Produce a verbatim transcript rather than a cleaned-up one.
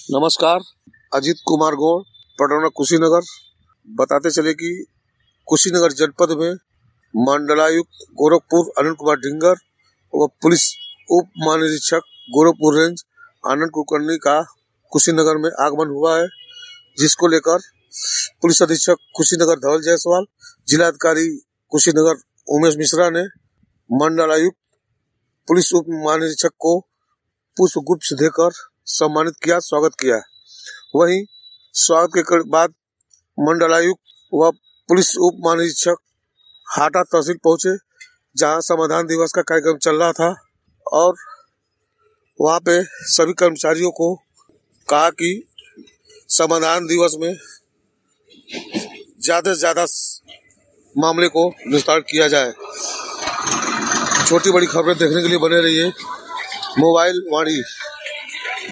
नमस्कार। अजीत कुमार गौड़, पटौना कुशीनगर। बताते चले कि कुशीनगर जनपद में मंडलायुक्त गोरखपुर अनिल कुमार ढिंगर व पुलिस उप महानिरीक्षक गोरखपुर रेंज आनंद कुलकर्णी का कुशीनगर में आगमन हुआ है, जिसको लेकर पुलिस अधीक्षक कुशीनगर धवल जायसवाल, जिलाधिकारी कुशीनगर उमेश मिश्रा ने मंडलायुक्त पुलिस उप महानिरीक्षक को पुष्प गुच्छ देकर सम्मानित किया, स्वागत किया। वहीं स्वागत के बाद मंडलायुक्त व पुलिस उप महानिरीक्षक हाटा तहसील पहुंचे, जहां समाधान दिवस का कार्यक्रम चल रहा था और वहां पे सभी कर्मचारियों को कहा कि समाधान दिवस में ज्यादा से ज्यादा मामले को निस्तारण किया जाए। छोटी बड़ी खबरें देखने के लिए बने रहिए मोबाइल वाणी।